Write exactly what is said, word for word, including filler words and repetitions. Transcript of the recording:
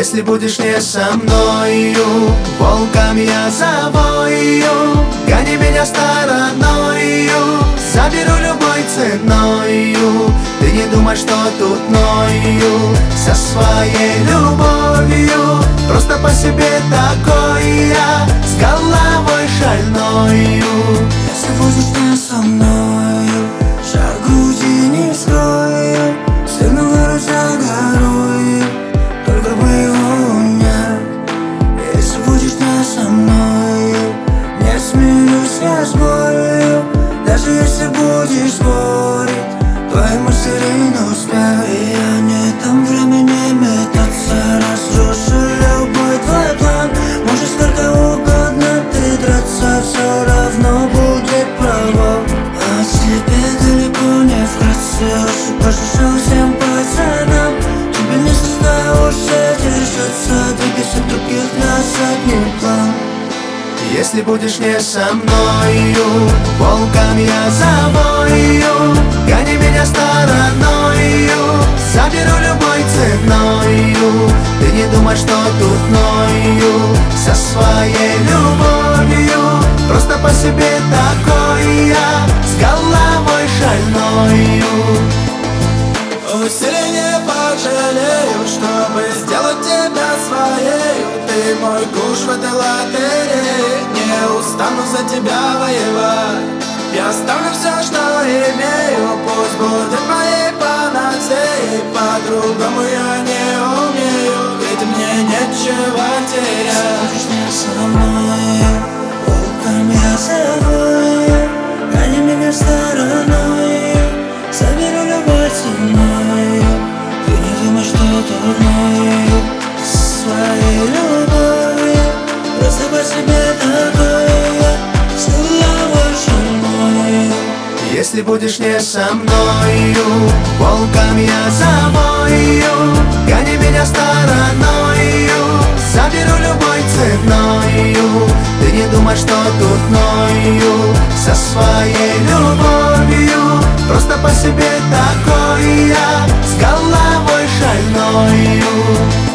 Если будешь не со мною, волком я завою. Гони меня стороною, заберу любой ценою. Ты не думай, что тут ною со своей любовью. Просто по себе такой я, с головой шальною. Если будешь не со мною, жар груди не скрою. Сыгну гору за горою, только бы его нет. Если будешь не со мною, не смеюсь я с болью. Даже если будешь спорить, твои мысли ринут вспять. И я не дам времени метаться, разрушу любой твой план. Можешь сколько угодно ты драться, все равно будет провал. А тебе далеко не вкратце, лучше пожалуй всем пацанам. Тебе не состоит уже держаться, двигайся других на задний план. Если будешь не со мною, волком я завою. Гони меня стороною, заберу любой ценою. Ты не думай, что тут ною со своей любовью. Просто по себе такой я, с головой шальною. Усилий не пожалею, чтобы сделать тебя своей. Ты мой куш в этой лотерее, не устану за тебя воевать. Я оставлю все, что имею, пусть будет моей панацеей. По-другому я не умею, ведь мне нечего терять. Будешь не со мной, волком я завою. Гони меня стороною, заберу любой ценою. Ты не думаешь, что дурною своей любовью. Просто по себе такой я, с головой шальной. Если будешь не со мною, волком я завою. Гони меня стороною, заберу любой ценою. Ты не думай, что тут ною со своей любовью. Просто по себе такой я, с головой шальною.